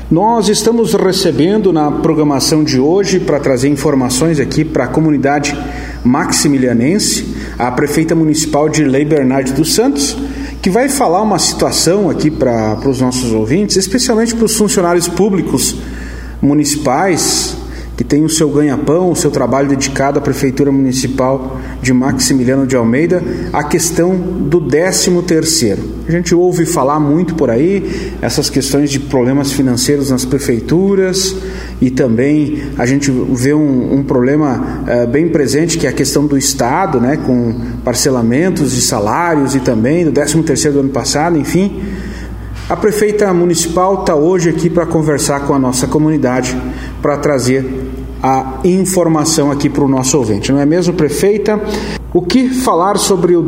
Nós estamos recebendo na programação de hoje, para trazer informações aqui para a comunidade maximilianense, a prefeita municipal de Lei Bernardi dos Santos, que vai falar uma situação aqui para os nossos ouvintes, especialmente para os funcionários públicos municipais, que tem o seu ganha-pão, o seu trabalho dedicado à Prefeitura Municipal de Maximiliano de Almeida, a questão do 13º. A gente ouve falar muito por aí, essas questões de problemas financeiros nas prefeituras, e também a gente vê um problema bem presente, que é a questão do Estado, né, com parcelamentos de salários e também do 13º do ano passado, enfim. A prefeita municipal está hoje aqui para conversar com a nossa comunidade, para trazer a informação aqui para o nosso ouvinte. Não é mesmo, prefeita? O que falar sobre o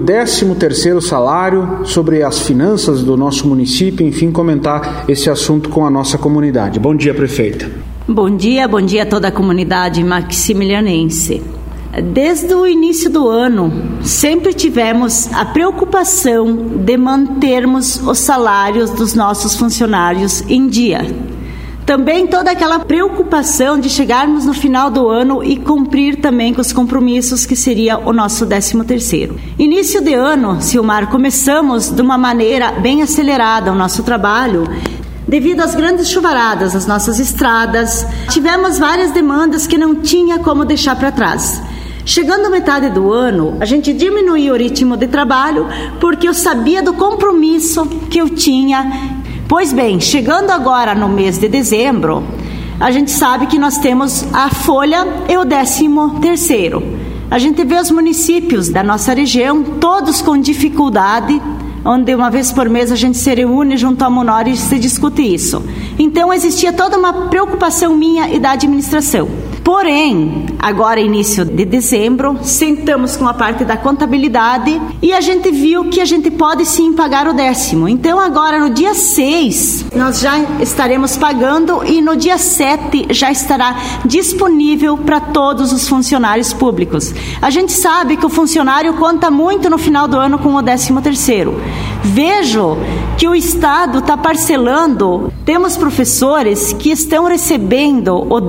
13º salário, sobre as finanças do nosso município, enfim, comentar esse assunto com a nossa comunidade. Bom dia, prefeita. Bom dia a toda a comunidade maximilianense. Desde o início do ano, sempre tivemos a preocupação de mantermos os salários dos nossos funcionários em dia. Também toda aquela preocupação de chegarmos no final do ano e cumprir também com os compromissos, que seria o nosso 13º. Início de ano, Silmar, começamos de uma maneira bem acelerada o nosso trabalho, devido às grandes chuvaradas das nossas estradas. Tivemos várias demandas que não tinha como deixar para trás. Chegando à metade do ano, a gente diminuiu o ritmo de trabalho, porque eu sabia do compromisso que eu tinha. Pois bem, chegando agora no mês de dezembro, a gente sabe que nós temos a folha e o 13º. A gente vê os municípios da nossa região, todos com dificuldade, onde uma vez por mês a gente se reúne junto à Munor e se discute isso. Então existia toda uma preocupação minha e da administração. Porém, agora início de dezembro, sentamos com a parte da contabilidade e a gente viu que a gente pode sim pagar o 10º. Então agora no dia 6 nós já estaremos pagando e no dia 7 já estará disponível para todos os funcionários públicos. A gente sabe que o funcionário conta muito no final do ano com o 13º. Vejo que o Estado está parcelando. Temos professores que estão recebendo o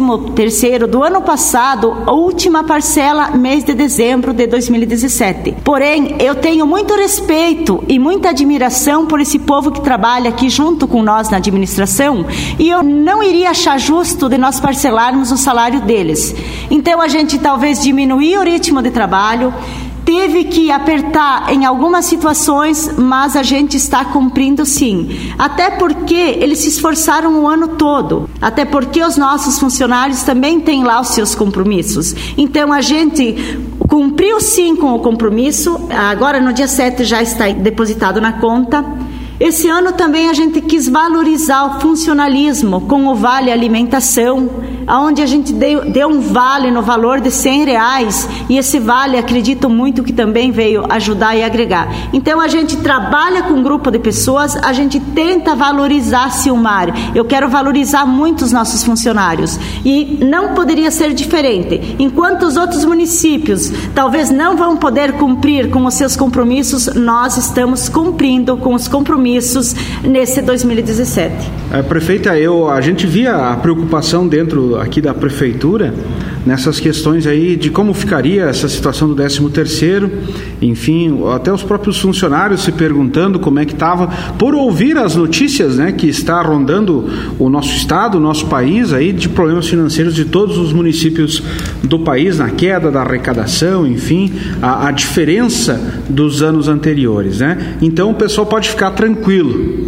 13º do ano passado, a última parcela, mês de dezembro de 2017. Porém, eu tenho muito respeito e muita admiração por esse povo que trabalha aqui junto com nós na administração, e eu não iria achar justo de nós parcelarmos o salário deles. Então, a gente talvez diminuir o ritmo de trabalho, teve que apertar em algumas situações, mas a gente está cumprindo sim. Até porque eles se esforçaram o ano todo. Até porque os nossos funcionários também têm lá os seus compromissos. Então a gente cumpriu sim com o compromisso. Agora no dia 7 já está depositado na conta. Esse ano também a gente quis valorizar o funcionalismo com o Vale Alimentação, onde a gente deu um vale no valor de R$100, e esse vale, acredito muito que também veio ajudar e agregar. Então a gente trabalha com um grupo de pessoas, a gente tenta valorizar, Silmar. Eu quero valorizar muito os nossos funcionários, e não poderia ser diferente. Enquanto os outros municípios talvez não vão poder cumprir com os seus compromissos, nós estamos cumprindo com os compromissos nesse 2017. Prefeita, a gente via a preocupação dentro aqui da prefeitura nessas questões aí de como ficaria essa situação do 13º, enfim, até os próprios funcionários se perguntando como é que estava, por ouvir as notícias, né, que está rondando o nosso estado, o nosso país aí, de problemas financeiros de todos os municípios do país, na queda da arrecadação, enfim, a diferença dos anos anteriores, né? Então o pessoal pode ficar tranquilo,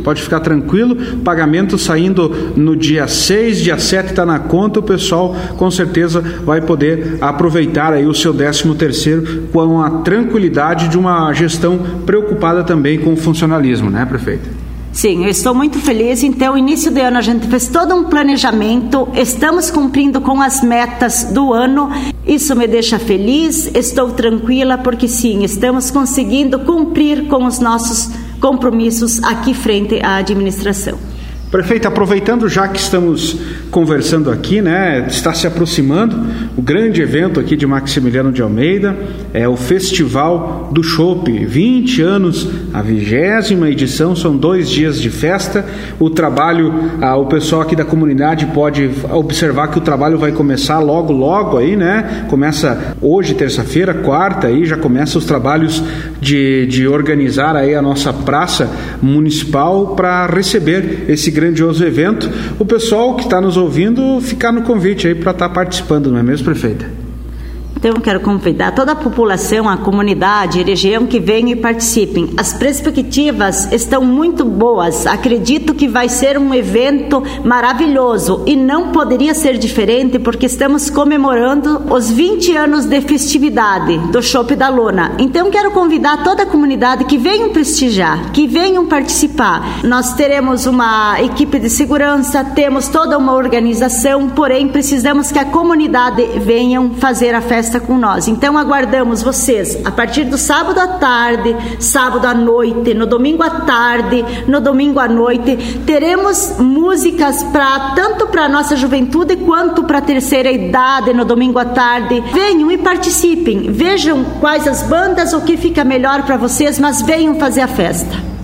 pagamento saindo no dia 6, dia 7 está na conta, o pessoal com certeza vai poder aproveitar aí o seu 13º com a tranquilidade de uma gestão preocupada também com o funcionalismo, né, prefeita? Sim, eu estou muito feliz. Então, início de ano a gente fez todo um planejamento, estamos cumprindo com as metas do ano. Isso me deixa feliz, estou tranquila, porque sim, estamos conseguindo cumprir com os nossos compromissos aqui frente à administração. Prefeito, aproveitando já que estamos conversando aqui, né, está se aproximando o grande evento aqui de Maximiliano de Almeida, é o Festival do Chopp, 20 anos, a 20ª edição, são 2 dias de festa. O trabalho, o pessoal aqui da comunidade pode observar que o trabalho vai começar logo aí, né, começa hoje, terça-feira, quarta, aí já começa os trabalhos de organizar aí a nossa praça municipal para receber esse grandioso evento. O pessoal que está nos ouvindo ficar no convite aí para estar participando, não é mesmo, prefeita? Então eu quero convidar toda a população, a comunidade, a região que venham e participem. As perspectivas estão muito boas. Acredito que vai ser um evento maravilhoso e não poderia ser diferente porque estamos comemorando os 20 anos de festividade do Chopp da Lona. Então quero convidar toda a comunidade que venham prestigiar, que venham participar. Nós teremos uma equipe de segurança, temos toda uma organização, porém precisamos que a comunidade venham fazer a festa com nós. Então aguardamos vocês a partir do sábado à tarde, sábado à noite, no domingo à tarde, no domingo à noite. Teremos músicas tanto para a nossa juventude quanto para a terceira idade no domingo à tarde. Venham e participem, vejam quais as bandas, o que fica melhor para vocês, mas venham fazer a festa.